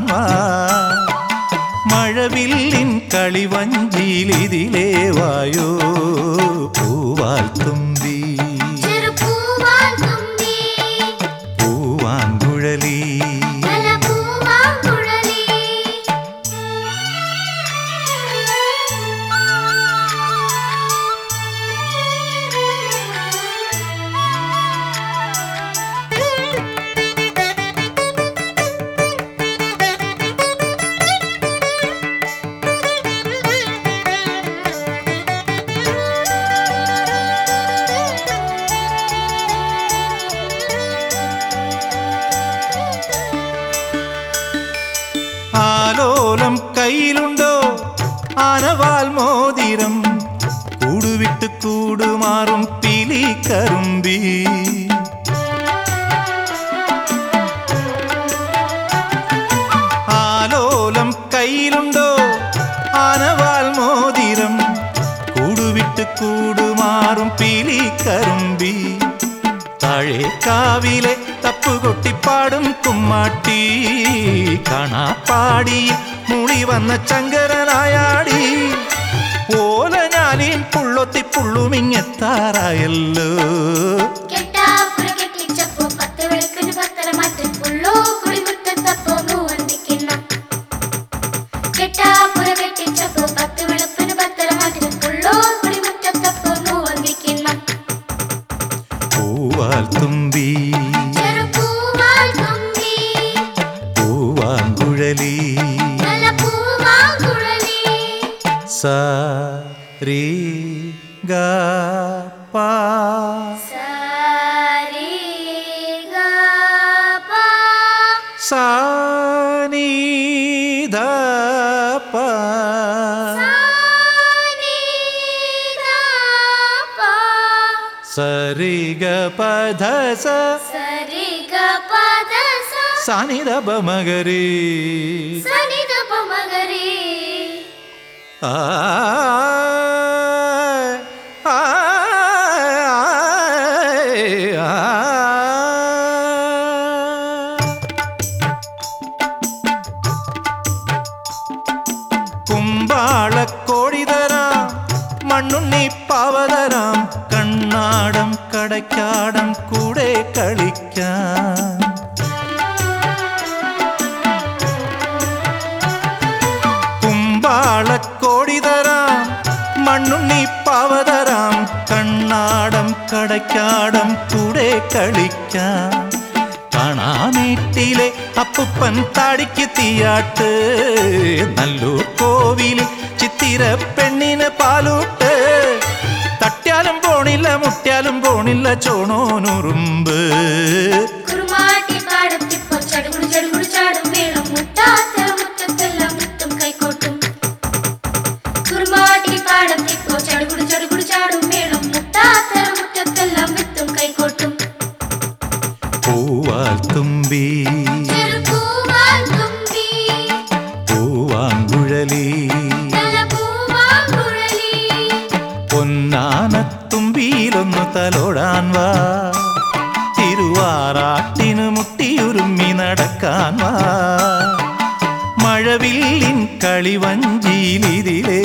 തലോടാൻ വാ മഴവില്ലിൻ കളിവഞ്ചിയിലിതിലേ വായോ പൂവാൽ തുമ്പി പൂവാങ്കുഴലി ആലോലം കയ്യിലുണ്ടോ ആനവാൽ മോതിരം കൂടുവിട്ട് കൂടുമാറും പിലി കറുമ്പി ആലോലം കയ്യിലുണ്ടോ ആനവാൽ മോതിരം കൂടുവിട്ട് കൂടുമാറും പിലി കറുമ്പി താഴേക്കാവിലെ തപ്പുകൊട്ടിപ്പാടും കുമ്മാട്ടി കാണാപ്പാടിയിൽ മുളി വന്ന ചങ്കരനായാടി ഓലഞ്ഞാലിൻ പുള്ളൊത്തി പുള്ളുമിങ്ങെത്താറായല്ലോ പൂവാൽ തുമ്പി പൂവാങ്കുഴലി സാ രി ഗ പ സാ നി ധ പ സരി ഗ പ ധ സ സാനി ധ പ മഗരി ആ ആ കുമ്പാളക്കോടി തരാം മണ്ണുണ്ണി പാവതരാം കണ്ണാടം കടക്കാടം കൂടെ കളിക്കാം കുമ്പാളക്കോടി തരാം മണ്ണുണ്ണി പാവതരാം കണ്ണാടം കടക്കാടം കൂടെ കളിക്കാം കാണാമേട്ടിലെ അപ്പുപ്പൻ താടിക്ക് തീയാട്ട് നല്ലൂർ കോവിലിൽ ചിത്തിര പെണ്ണിന് പാലൂട്ട് തട്ടിയാലും പോണില്ല മുട്ടിയാലും പോണില്ല ചോണോനുറുമ്പ് പൂവാൽ തുമ്പി പൂവാങ്കുഴലി പൊന്നാനത്തുമ്പിയിലൊന്നു തലോടാൻ വാ തിരുവാറാട്ടിനു മുട്ടിയുരുമ്മി നടക്കാൻ വാ മഴവില്ലിൻ കളിവഞ്ചിയിലിതിലേ